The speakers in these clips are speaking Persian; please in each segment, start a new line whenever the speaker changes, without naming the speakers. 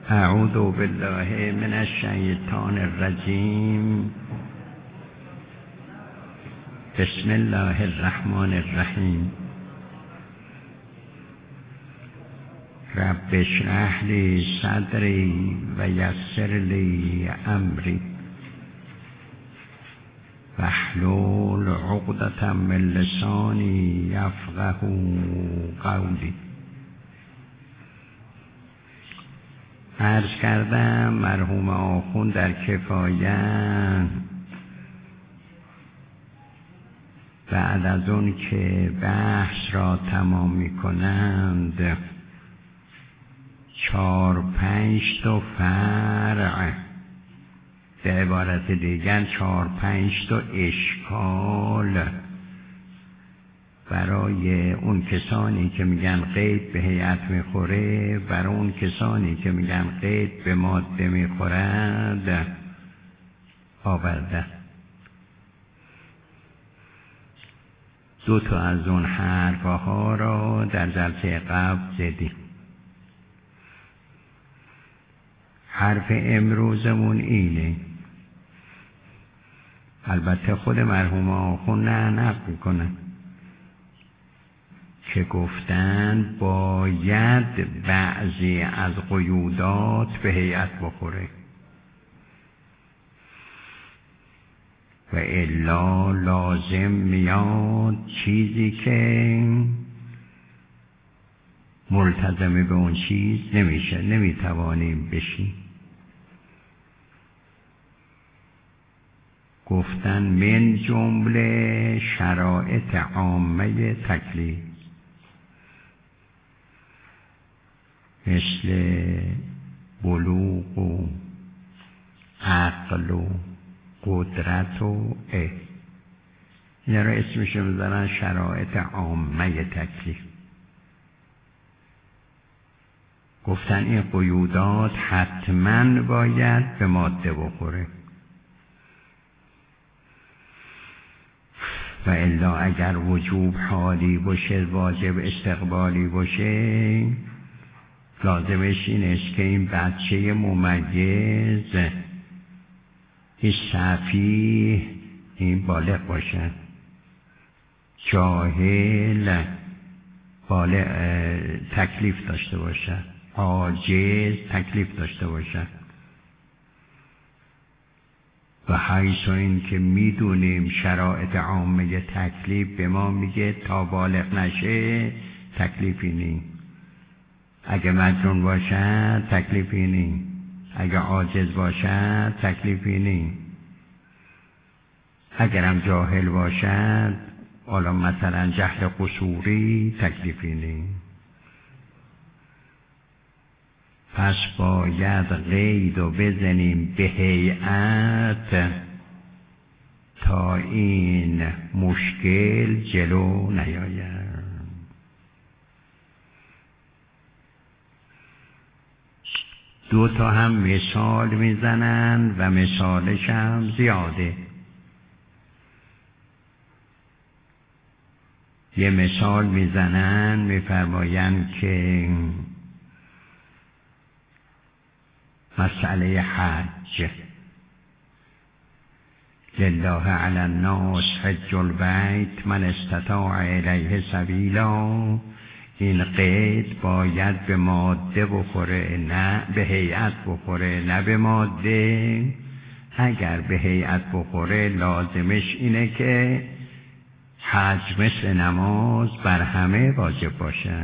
اعوذ بالله من الشیطان الرجیم. بسم الله الرحمن الرحیم. رب اشرح لی صدری و یسر لی امری واحلل عقدة من لسانی یفقهوا قولی. عرض کردم مرحوم آخوند در کفایت بعد از اون که بحث را تمام می کنند 4-5 تا فرع، به عبارت دیگر 4-5 تا اشکال برای اون کسانی که میگن قید به هیئت میخوره، برای اون کسانی که میگن قید به ماده میخورد آورده. 2 تا از اون حرفها را در جلسه قبل زدیم. حرف امروزمون اینه، البته خود مرحوم آخوند نقل میکنن که گفتن باید بعضی از قیودات به هیئت بخوره و الا لازم میاد چیزی که ملتزم به اون چیز نمیشه، نمیتوانیم بشیم. گفتن من جمله شرایط عامه تکلیف مثل بلوغ و عقل و قدرت و اینا را اسمش میذارن شرایط عامه تکلیف. گفتن این قیودات حتما باید به ماده بخوره و الا اگر وجوب حالی باشه، واجب استقبالی باشه، لازمش این است که این بچه ممیز، این صفیح، این بالغ باشه، جاهل بالغ تکلیف داشته باشه، عاجز تکلیف داشته باشه. و حیث این که میدونیم شرایط عامه تکلیف به ما میگه تا بالغ نشه تکلیفی نیم، اگه مجنون باشد تکلیفی نیم، اگه عاجز باشد تکلیفی نیم، اگرم جاهل باشد حالا مثلا جهل قصوری تکلیفی نیم. پس باید قید و بزنیم به هیئت تا این مشکل جلو نیاید. دو تا هم مثال میزنن و مثالش هم زیاده. یه مثال میزنن میفرمایند که مسئله حج، لله علی الناس حج البیت من استطاع الیه سبیلا، این قید باید به ماده بخوره نه به هیئت بخوره، نه به ماده. اگر به هیئت بخوره لازمش اینه که حج مثل نماز بر همه واجب باشه.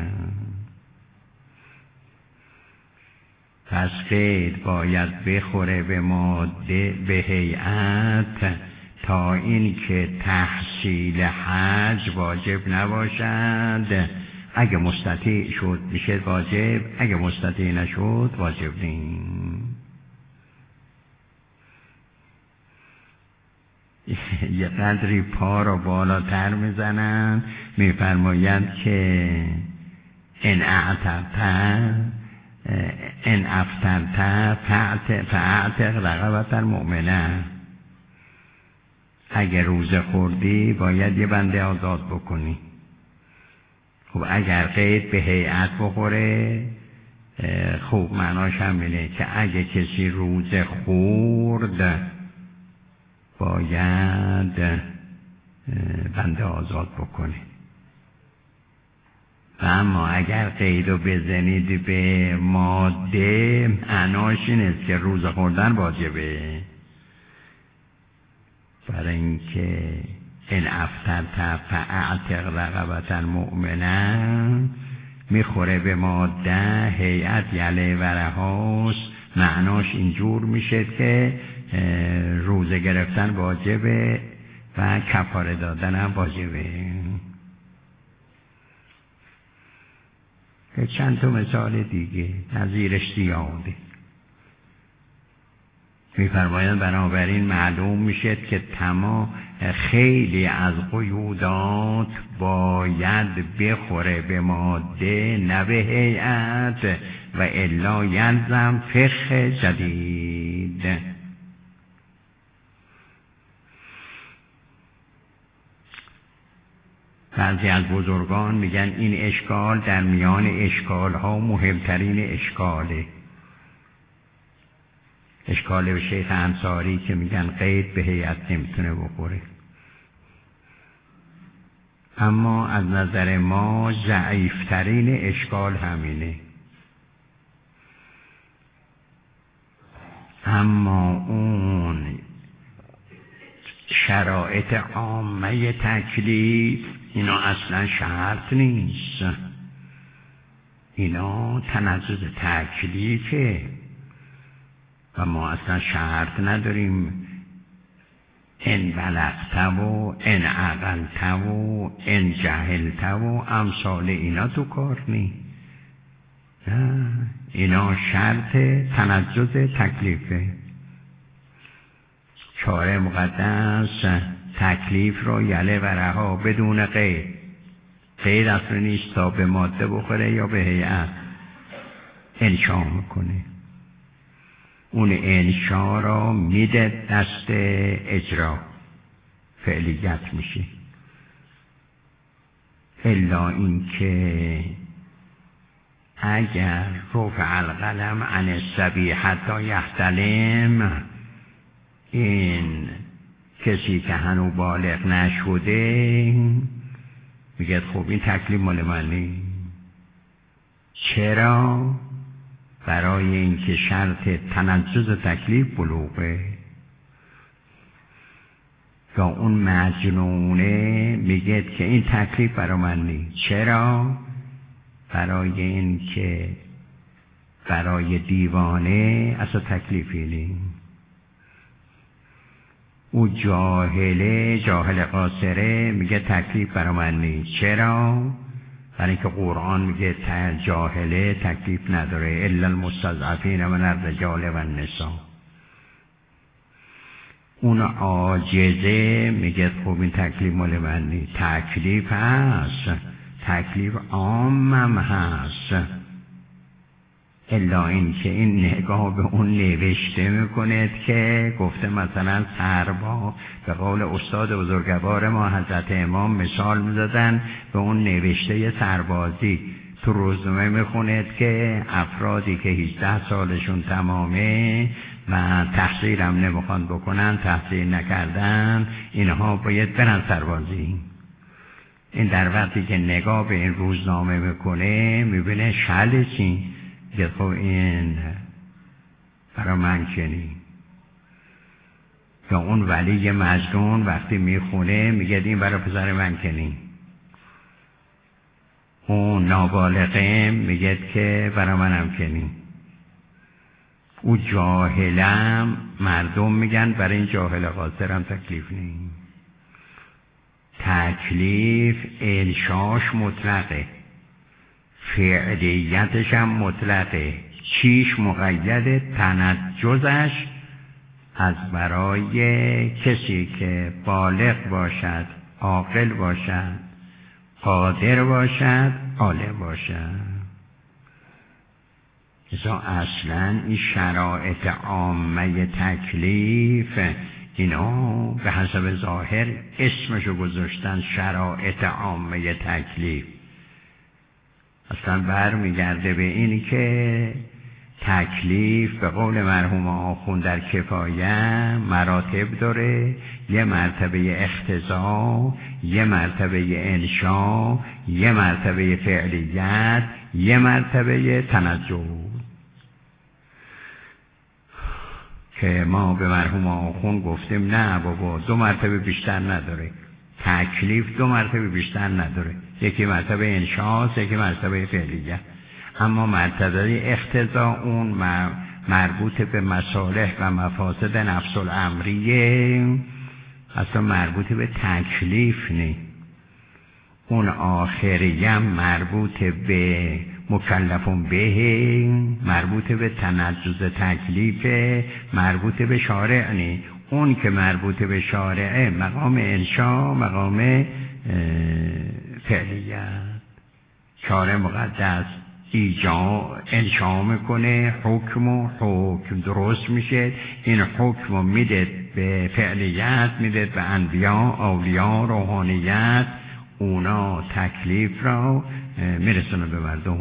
پس قید باید بخوره به ماده، به هیئت، تا این که تحصیل حج واجب نباشد. اگه مستطیع شد میشه واجب، اگه مستطیع نشد واجب نیست. یه قدری پا رو بالاتر میزنن، میفرمایند که ان افطرت فاعتق رقبة مؤمنه، اگر روزه خوردی باید یه بنده آزاد بکنی. خب اگر قید به هیئت بخوره خوب معناش هم اینه که اگه کسی روزه خورد باید بنده آزاد بکنه. و اما اگر قیدو بزنید به ماده معناش این است که روزه خوردن واجبه، برای اینکه این افطرت فاعتق رقبة مؤمنة میخوره به ماده هیئت یله ورهاست، معناش اینجور میشه که روزه گرفتن واجبه و کفاره دادن هم واجبه. چند تا مثال دیگه نظیرش زیاده. می‌فرمایند بنابراین معلوم میشه که خیلی از قیودات باید بخوره به ماده نه به هیئت و الا یلزم فقه جدید. بعضی از بزرگان میگن این اشکال در میان اشکال‌ها مهمترین اشکاله. اشکال به شیخ انصاری که میگن قید به هیئت نمیتونه بخوره. اما از نظر ما ضعیفترین اشکال همینه. اما اون شرایط عامه تکلیف اینا اصلا شرط نیست، اینا تنزل تکلیفه و ما اصلا شرط نداریم ان بلغت و ان عقلت و ان جهلت و امثال اینا تو کار نی. اینا شرط تنزل تکلیفه. شارع مقدس تکلیف رو یله و رها بدون قید، قید اصلا نیست تا به ماده بخوره یا به هیئت انشا میکنه. اون انشا را میده دست اجرا، فعلیت میشه. الا اینکه اگر رفع القلم عن الصبی حتی یحتلم، این کسی که هنوز بالغ نشده میگه خب این تکلیف مال منی. چرا؟ برای اینکه شرط تنجز تکلیف بلوغه. یا اون مجنونه میگه که این تکلیف برای من نیست. چرا؟ برای اینکه برای دیوانه اصلا تکلیفی نیست. او جاهل قاصره میگه تکلیف برای من نیست. چرا؟ برای اینکه قرآن میگه جاهله تکلیف نداره، الا المستضعفین من الرجال و النساء. اون عاجزه میگه خب این تکلیف مال من نیست. تکلیف هست، تکلیف عامم هست، الا اینکه این نگاه به اون نوشته میکنه که گفته مثلا سربا، به قول استاد بزرگوار ما حضرت امام مثال میزدن به اون نوشته سربازی. تو روزنامه میخونه که افرادی که 18 سالشون تمامه و تحصیل هم نمیخوان بکنن، تحصیل نکردن، اینها باید برن سربازی. این در وقتی که نگاه به این روزنامه میکنه میبینه شل چی؟ که خب این برای من کنی. یا اون ولی مجنون وقتی میخونه میگه این برای پسر من کنی. اون نابالغه میگه که برای منم کنی. او جاهلم مردم میگن برای این جاهل قاصرم تکلیف نیست. تکلیف انشاش مطلقه، فعلیتش هم مطلقه. چیش مقیده؟ تنجزش از برای کسی که بالغ باشد، عاقل باشد، قادر باشد، عالم باشد. اصلا این شرایط عامه تکلیف اینا به حسب ظاهر اسمشو گذاشتن شرایط عامه تکلیف. اصلا برمیگرده به این که تکلیف به قول مرحوم آخوند در کفایه مراتب داره، یه مرتبه اقتضا، یه مرتبه انشا، یه مرتبه فعلیت، یه مرتبه تنزل، که ما به مرحوم آخوند گفتیم نه بابا 2 مرتبه بیشتر نداره، تکلیف 2 مرتبه بیشتر نداره، یکی مرتبه انشاست، یکی مرتبه فعلیت. اما مرتبه اقتضا اون مربوط به مصالح و مفاسد نفس الامریه، اصلا مربوط به تکلیف نه. اون آخریه مربوط به مکلفون به، مربوط به تنجز تکلیف، مربوط به شارع نه. اون که مربوط به شارعه مقام انشا، مقام فعلیت. شارع مقدس انشا میکنه حکم درست میشه، این حکم میده به فعلیت، میده به انبیا، اولیاء، روحانیت، اونا تکلیف را میرسونه به مردم.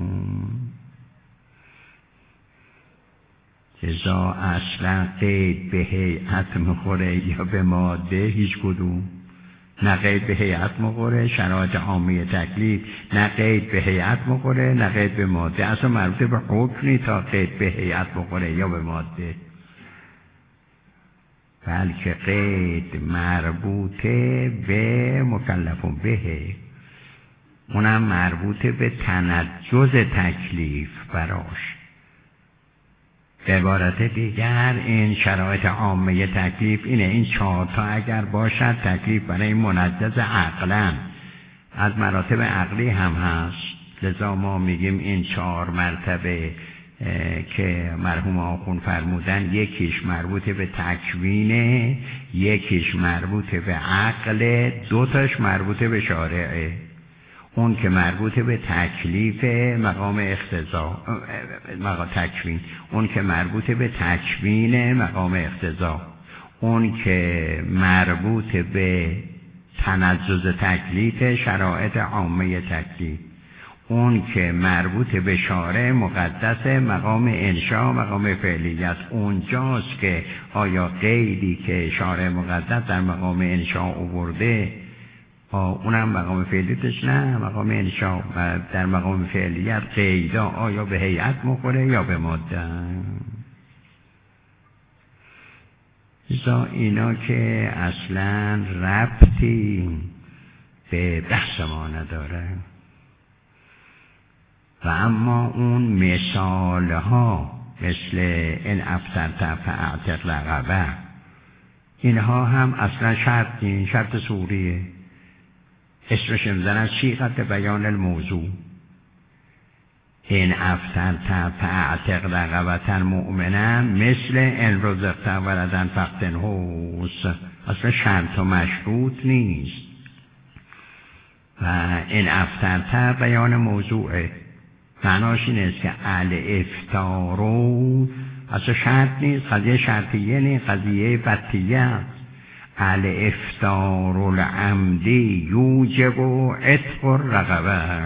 جزا اصلا قید به هیئت میخوره یا به ماده، هیچ کدوم. نه قید به هیئت میخوره، شرایط عامی تکلیف، نه قید به هیئت میخوره، نه قید به ماده. اصلا مربوط به حکمی تا قید به هیئت میخوره یا به ماده، بلکه قید مربوطه به مکلفون به، اونم مربوطه به تنجز تکلیف براش. به عبارت دیگر این شرایط عامه تکلیف اینه، این 4 تا اگر باشد تکلیف برای منجز عقلا، از مراتب عقلی هم هست. لذا ما میگیم این 4 مرتبه که مرحوم آخوند فرمودن، یکیش مربوط به تکوینه، یکیش مربوط به عقل، 2 تاش مربوط به شارعه. اون که مربوط به تکلیف مقام اقتضا، مقام تکوین، اون که مربوط به تکوین مقام اقتضا، اون که مربوط به تنجز تکلیف شرایط عامه تکلیف، اون که مربوط به شارع مقدس مقام انشا، مقام فعلیت. اونجاست که آیا قیدی که شارع مقدس در مقام انشا آورده اونم مقام فعلیتش نه، مقام انشا در مقام فعلیت قیدا آیا به هیئت مخوره یا به ماده. اینا که اصلا ربطی به بحث ما نداره. و اما اون مثال ها مثل این افسرت فاعتق رقبه، اینها هم اصلا شرط سوریه. اسمش میزنن صیغه بیان الموضوع. این افسرت فاعتق رقبة مؤمنا مثل ان رزقت ولدا فاقتنهوس، اصلا شرط و مشروط نیست. و این افسرت بیان موضوعه، معناش این است که الافتارو اصلا شرط نیست، قضیه شرطیه نیست، قضیه بطیه است. الافتار العمدی یوجب عتق الرقبه.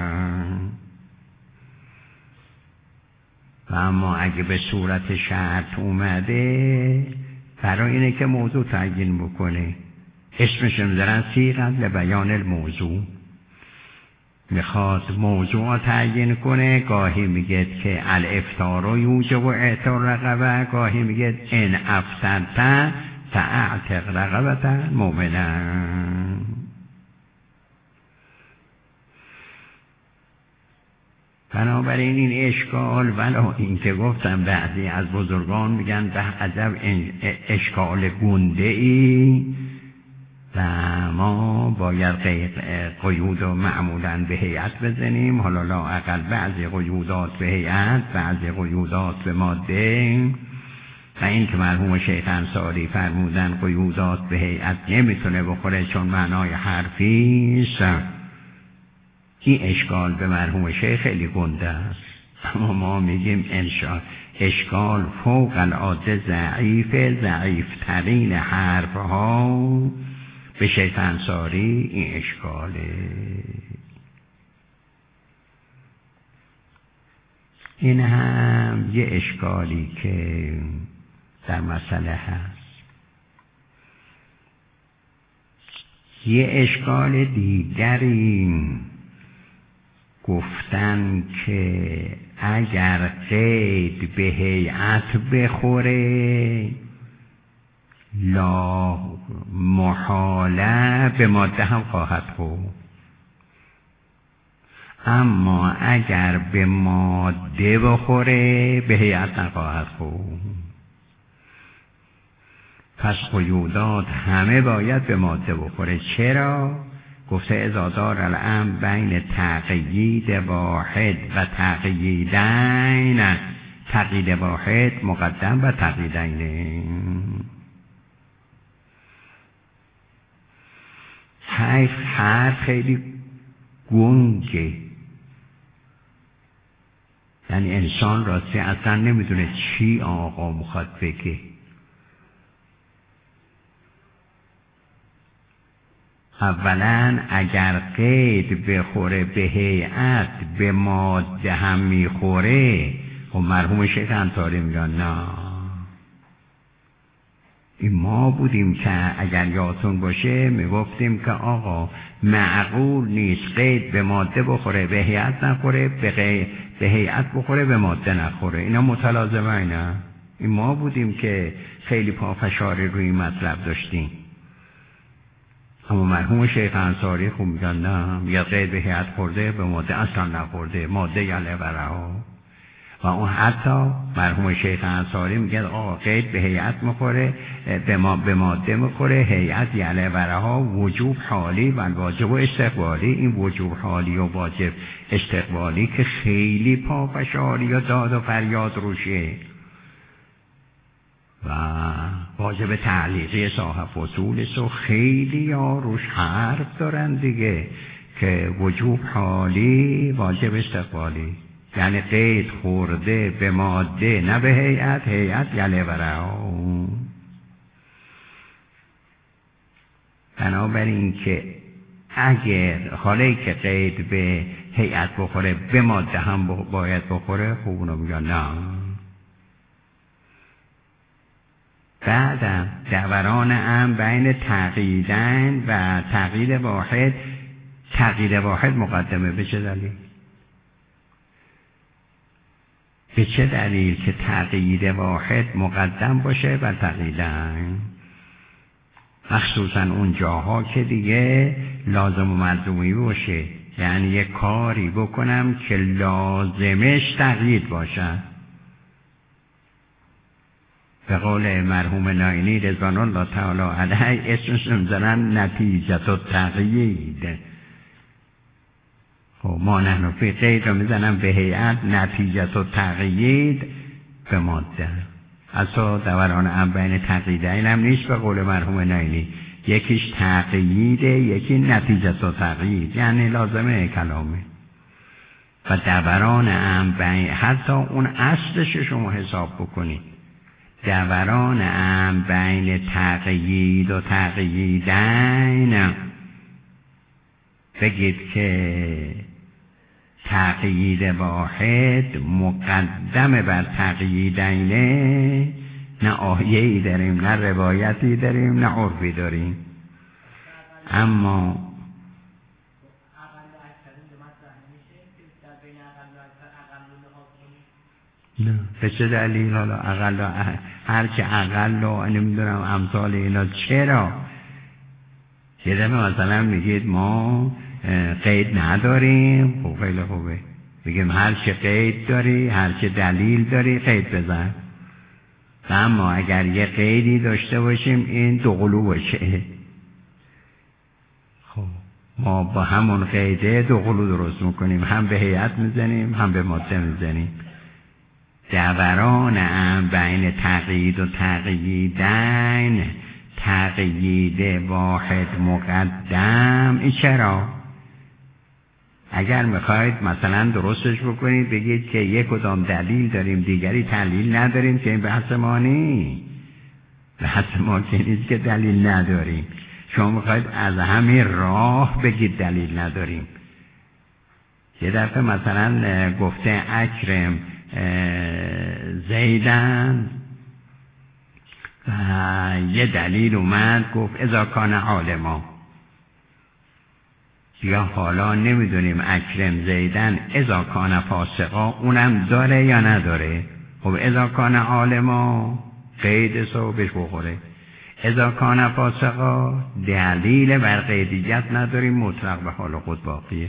و اما اگه به صورت شرط اومده، برای اینه که موضوع تعیین بکنه، اسمش میذارن صیغه لبیان الموضوع. میخواد موضوع تعیین کنه، گاهی میگه که الافتار یوجب عتق الرقبه، گاهی میگه ان افسرت فاعتق رقبة مؤمنا. بنابراین این اشکال، ولو این که گفتم بعضی از بزرگان میگن به عجب اشکال گنده ای و ما باید قیود و معمولا به هیئت بزنیم. حالا لااقل بعضی قیودات به هیئت، بعضی قیودات به ماده. و این که مرحوم شیخ انصاری فرمودن قیودات به هیئت نمیتونه بخوره چون معنای حرفیست، این اشکال به مرحوم شیخ خیلی گنده است. اما ما میگیم اشکال فوق العاده ضعیف ترین حرف ها به شیخ انصاری این اشکاله. این هم یه اشکالی که در مسئله هست. یه اشکال دیگری گفتن که اگر قید به هیئت بخوره لا محاله به ماده هم خواهد خورد، اما اگر به ماده بخوره به هیئت نخواهد خورد. پس قیودات همه باید به ماده بخوره. چرا؟ گفته اذا دار الامر بین تقیید واحد و تقییدین، تقیید واحد مقدم و تقییدین. حرف خیلی گنگه، یعنی انسان راستی اصلا نمیدونه چی آقا میخواد بگه. اولا اگر قید بخوره به هیئت به ماده هم میخوره، خب مرحوم شیخ انصاری میگن نه، این ما بودیم که اگر یادتون باشه میگفتیم که آقا معقول نیست قید به ماده بخوره به هیئت نخوره، به هیئت بخوره به ماده نخوره. اینا متلازمه. اینا این ما بودیم که خیلی پافشاری روی مطلب داشتیم. اما مرحوم شیخ انصاری خوب میگن نه، یا قید به هیئت خورده به ماده اصلا نخورده، ماده یله برها. و اون حتی مرحوم شیخ انصاری میگه آقا قید به هیئت میخوره به ماده میخوره، هیئت یله برها، وجوب حالی و واجب و استقبالی. این وجوب حالی و واجب استقبالی که خیلی پافشاری و داد و فریاد روشه، و واجب تعلیقی صاحب فصول سو خیلی ها روش حرف دارن دیگه، که وجوب حالی واجب استقبالی، یعنی قید خورده به ماده نه به هیئت، هیئت یله برها. بنابراین که اگر حالی که قید به هیئت بخوره به ماده هم باید بخوره، خوب اونو میگن نه. بعدم دوران هم بین تقییدین و تقیید واحد، تقیید واحد مقدمه. به چه دلیل؟ به چه دلیل که تقیید واحد مقدم باشه بر تقییدین؟ مخصوصا اون جاها که دیگه لازم و ملزومی باشه، یعنی یک کاری بکنم که لازمش تقیید باشه. به قول مرحوم ناینی رضوان الله تعالی علیه اسمش میذارن نتیجه و تقیید. خب ما نحن فی قید رو میزنن به هیئت، نتیجه و تقیید به ماده. اصلا دوران هم بین تقییدین هم نیست به قول مرحوم ناینی، یکیش تقییده یکی نتیجه و تقیید، یعنی لازمه کلامه. و دوران هم بین حتی اون اصلش شما حساب بکنید، دوران هم بین تقیید و تقییدین بگید که تقیید واحد مقدم بر تقییدین، نه آیه‌ای داریم نه روایتی داریم نه عرفی داریم. اما نه به چه دلیل؟ حالا اقل هر که اقل و نمیدونم امثال اینا. چرا؟ یه دفعه مثلا میگید ما قید نداریم، خب خیلی خوبه، بگیم هر چه قید داری هر چه دلیل داری قید بزن. اما اگر یه قیدی داشته باشیم این دوقلو باشه، خب ما با همون قیده دوقلو درست میکنیم، هم به هیئت میزنیم هم به ماده میزنیم. دوران هم بین تقیید و تقییدین، تقیید واحد مقدم. این چرا؟ اگر میخواید مثلا درستش بکنید بگید که یک کدام دلیل داریم دیگری دلیل نداریم، که این بحث ما نیست. بحث ما که نیست که دلیل نداریم. شما میخواید از همین راه بگید دلیل نداریم. یه دفعه مثلا گفته اکرم زیدن و یه دلیل اومد گفت اذا کان عالما، یا حالا نمیدونیم اکرم زیدن اذا کان فاسقا اونم داره یا نداره. خب اذا کان عالما قید صحبش بخوره، اذا کان فاسقا دلیل بر قیدیت نداریم، مطلق به حال خود باقیه.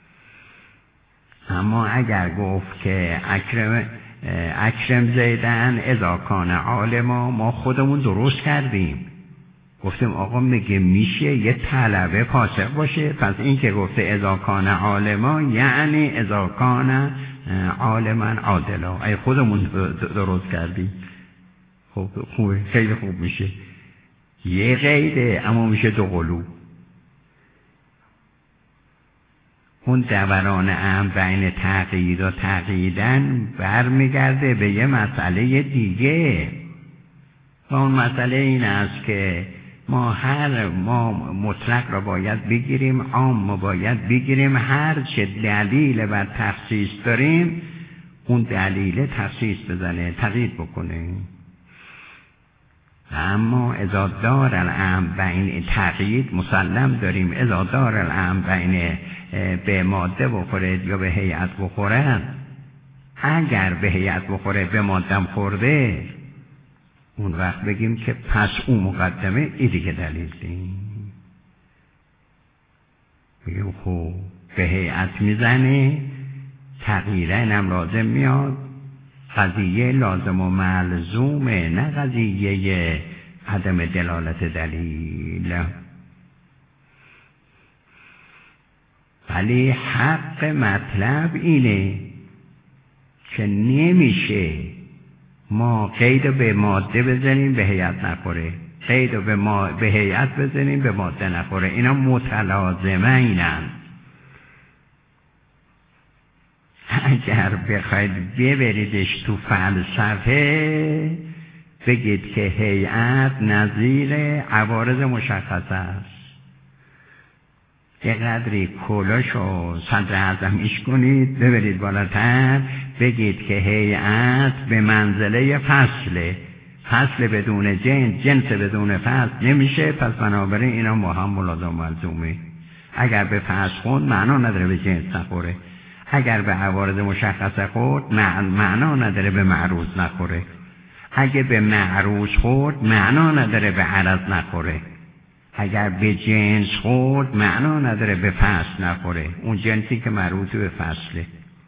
اما اگر گفت که اکرم زیدن اذا کان عالما، ما خودمون درست کردیم، گفتیم آقا میگه میشه یه طلبه فاسق باشه، پس این که گفته اذا کان عالما یعنی اذا کان عالما عادلا، ای خودمون درست کردیم. خب خوبه، خیلی خوب میشه، یه قیده اما میشه دو قلوب. اون دوران هم بین تقیید و تقییدن برمیگرده به یه مسئله دیگه، و اون مسئله این است که ما مطلق را باید بگیریم، عام باید بگیریم، هر چه دلیل بر تخصیص داریم اون دلیل تخصیص بزنه، تقیید بکنه. اما اذا دار الامر بین تقیید مسلم داریم، اذا دار الامر بین به ماده بخوره یا به هیئت بخوره، اگر به هیئت بخوره به مادم خورده، اون وقت بگیم که پس اون مقدمه این دیگه دلیل دیم. بگیم خب به هیئت میزنه، تغییره اینم لازم میاد، قضیه لازم و ملزومه، نه قضیه عدم دلالت دلیل. ولی حق مطلب اینه که نمیشه ما قید به ماده بزنیم به هیئت نخوره، قید به هیئت بزنیم به ماده نخوره، اینا متلازمه اینن. اگر بخواید ببریدش تو فلسفه بگید که هیئت نظیر عوارض مشخصه است، یه قدری کلاشو صدر اعظمیش کنید ببرید بالاتر، بگید که هیئت به منزله فصل بدون جنس بدون فصل نمیشه، پس بنابراین اینا با هم ملازم ملزومه. اگر به فصل خورد معنا نداره به جنس نخوره، اگر به عوارض مشخصه خورد معنا نداره به معروض نخوره، اگه به معروض خورد معنا نداره به عرض نخوره، اگر به جنس خورد معنا نداره به فصل نخوره، اون جنسی که مربوط به فصله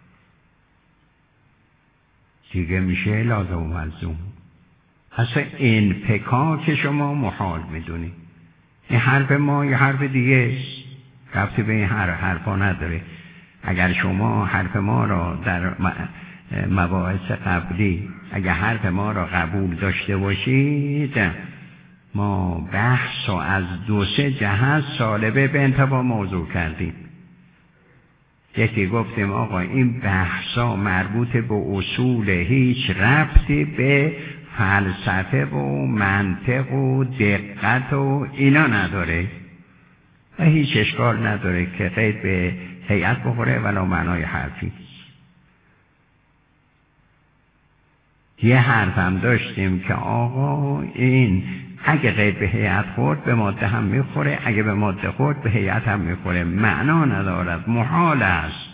دیگه میشه لازم و ملزوم. اصلا این فکاک شما محال میدونی، این حرف ما یه حرف دیگه ربطی به این حرفا نداره. اگر شما حرف ما را در مباحث قبلی اگر حرف ما را قبول داشته باشید، ما بحث و از 2-3 جهت سالبه به انتباه موضوع کردیم. یکی گفتیم آقا این بحثا مربوط به اصول، هیچ ربطی به فلسفه و منطق و دقت و اینا نداره و هیچ اشکال نداره که قید به هیئت بخوره ولی معنای حرفی. یه حرف هم داشتیم که آقا این اگه قید به هیئت خورد به ماده هم میخوره، اگه به ماده خورد به هیئت هم میخوره، معنا ندارد، محال است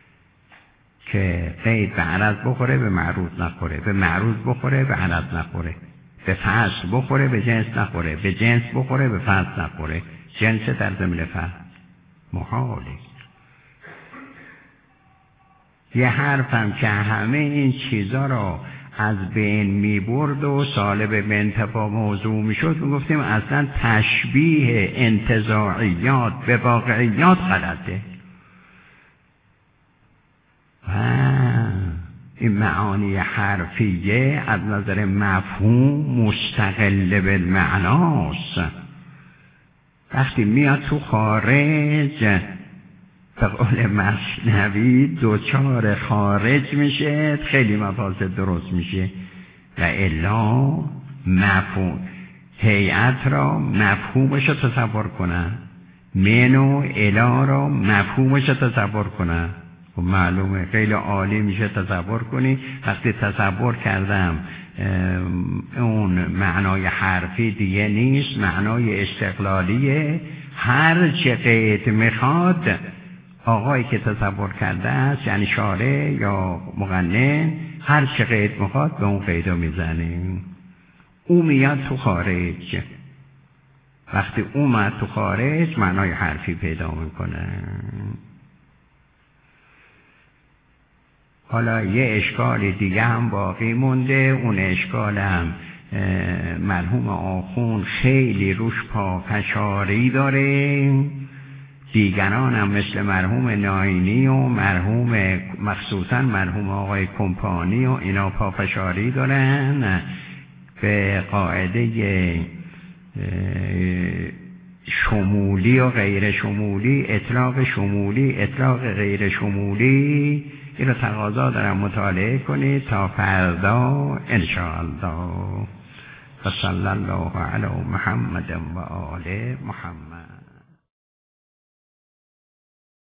که قید به عرض بخوره به معروض نخوره، به معروض بخوره به عرض نخوره، به فصل بخوره به جنس نخوره، به جنس بخوره به فصل نخوره، جنس در ضمن فصل، محاله. یه حرفم که همه این چیزا را از بین می برد و سالب به انتفاع موضوع می شد، می گفتیم اصلا تشبیه انتزاعیات به واقعیات غلطه و این معانی حرفیه از نظر مفهوم مستقل بالمعناست. وقتی میاد تو خارج به قول مثنوی دوچار خارج میشه، خیلی مفاسد درست میشه و الا مفهوم هیئت را مفهومش رو تصور کنن، من و الا را مفهومش رو تصور کنن. خب معلومه خیلی عالی میشه تصور کنی. وقتی تصور کردم اون معنای حرفی دیگه نیست، معنای استقلالیه. هر چه قید میخواد آقایی که تصور کرده است، یعنی شارع یا مغنی، هر چه قید میخواد به اون قیدا میزنیم. او میاد تو خارج. وقتی اومد تو خارج معنای حرفی پیدا میکنه. حالا یه اشکال دیگه هم باقی مونده. اون اشکال هم مرحوم آخوند خیلی روش پافشاری داره. دیگران هم مثل مرحوم ناینی و مرحوم مخصوصا مرحوم آقای کمپانی و اینا پافشاری دارن به قاعده شمولی و غیر شمولی، اطلاق شمولی، اطلاق غیر شمولی. این رو تقاضا دارم مطالعه کنید تا فردا انشاءالله. و صلی الله علی محمد و آل محمد.